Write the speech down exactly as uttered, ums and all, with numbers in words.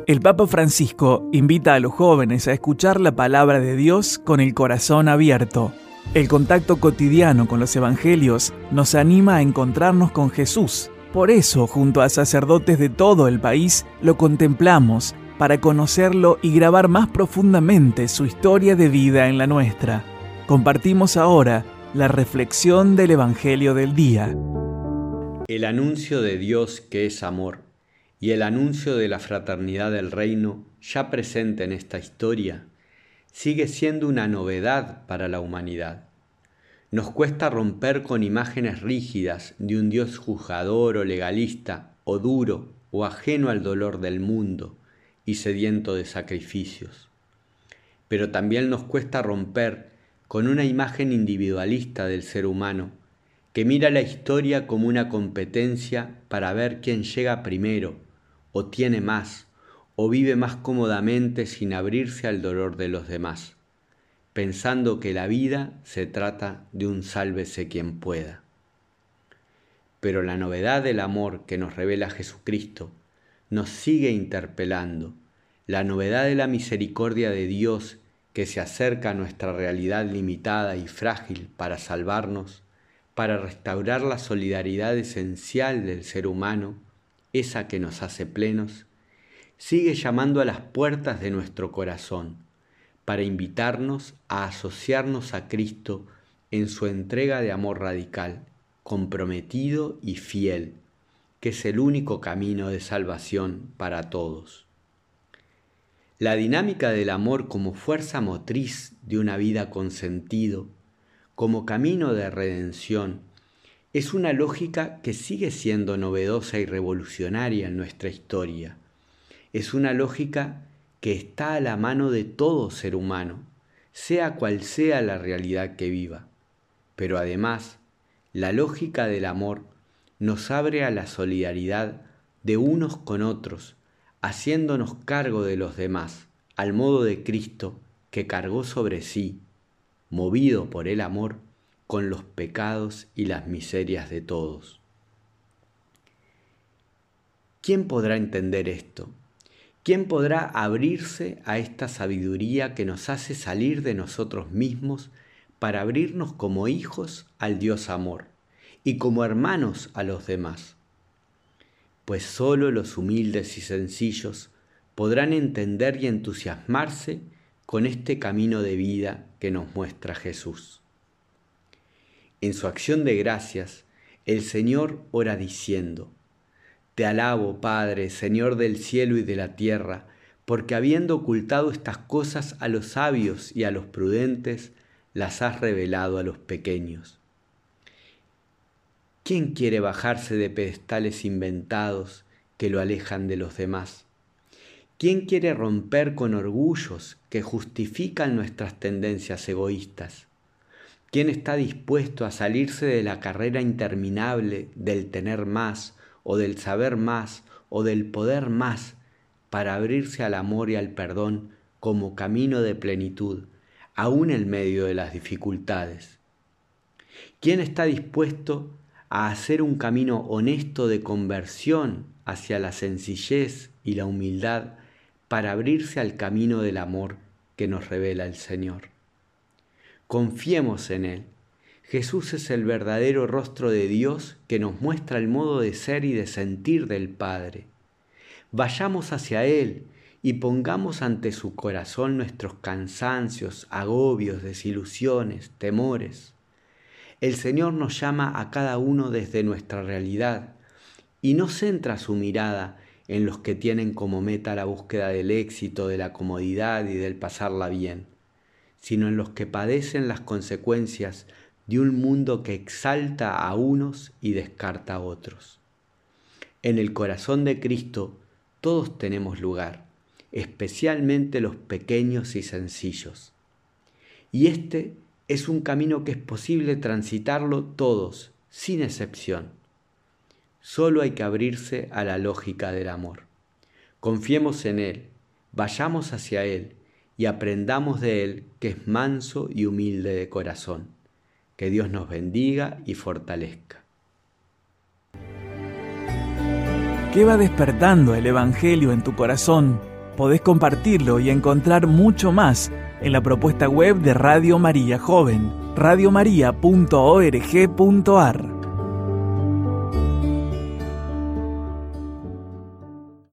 El Papa Francisco invita a los jóvenes a escuchar la palabra de Dios con el corazón abierto. El contacto cotidiano con los evangelios nos anima a encontrarnos con Jesús. Por eso, junto a sacerdotes de todo el país, lo contemplamos para conocerlo y grabar más profundamente su historia de vida en la nuestra. Compartimos ahora la reflexión del Evangelio del día. El anuncio de Dios que es amor y el anuncio de la fraternidad del reino, ya presente en esta historia, sigue siendo una novedad para la humanidad. Nos cuesta romper con imágenes rígidas de un Dios juzgador o legalista, o duro o ajeno al dolor del mundo y sediento de sacrificios. Pero también nos cuesta romper con una imagen individualista del ser humano, que mira la historia como una competencia para ver quién llega primero, o tiene más, o vive más cómodamente sin abrirse al dolor de los demás, pensando que la vida se trata de un sálvese quien pueda. Pero la novedad del amor que nos revela Jesucristo nos sigue interpelando, la novedad de la misericordia de Dios que se acerca a nuestra realidad limitada y frágil para salvarnos, para restaurar la solidaridad esencial del ser humano, esa que nos hace plenos, sigue llamando a las puertas de nuestro corazón para invitarnos a asociarnos a Cristo en su entrega de amor radical, comprometido y fiel, que es el único camino de salvación para todos. La dinámica del amor como fuerza motriz de una vida con sentido, como camino de redención, es una lógica que sigue siendo novedosa y revolucionaria en nuestra historia. Es una lógica que está a la mano de todo ser humano, sea cual sea la realidad que viva. Pero además, la lógica del amor nos abre a la solidaridad de unos con otros, haciéndonos cargo de los demás, al modo de Cristo que cargó sobre sí, movido por el amor, con los pecados y las miserias de todos. ¿Quién podrá entender esto? ¿Quién podrá abrirse a esta sabiduría que nos hace salir de nosotros mismos para abrirnos como hijos al Dios amor y como hermanos a los demás? Pues solo los humildes y sencillos podrán entender y entusiasmarse con este camino de vida que nos muestra Jesús. En su acción de gracias, el Señor ora diciendo: Te alabo, Padre, Señor del cielo y de la tierra, porque habiendo ocultado estas cosas a los sabios y a los prudentes, las has revelado a los pequeños. ¿Quién quiere bajarse de pedestales inventados que lo alejan de los demás? ¿Quién quiere romper con orgullos que justifican nuestras tendencias egoístas? ¿Quién está dispuesto a salirse de la carrera interminable del tener más, o del saber más, o del poder más, para abrirse al amor y al perdón como camino de plenitud, aún en medio de las dificultades? ¿Quién está dispuesto a hacer un camino honesto de conversión hacia la sencillez y la humildad para abrirse al camino del amor que nos revela el Señor? Confiemos en Él. Jesús es el verdadero rostro de Dios que nos muestra el modo de ser y de sentir del Padre. Vayamos hacia Él y pongamos ante su corazón nuestros cansancios, agobios, desilusiones, temores. El Señor nos llama a cada uno desde nuestra realidad y no centra su mirada en los que tienen como meta la búsqueda del éxito, de la comodidad y del pasarla bien, sino en los que padecen las consecuencias de un mundo que exalta a unos y descarta a otros. En el corazón de Cristo todos tenemos lugar, especialmente los pequeños y sencillos. Y este es un camino que es posible transitarlo todos, sin excepción. Solo hay que abrirse a la lógica del amor. Confiemos en Él, vayamos hacia Él y aprendamos de Él, que es manso y humilde de corazón. Que Dios nos bendiga y fortalezca. ¿Qué va despertando el Evangelio en tu corazón Podés compartirlo y encontrar mucho más en la propuesta web de Radio María Joven, radiomaria punto org punto ar.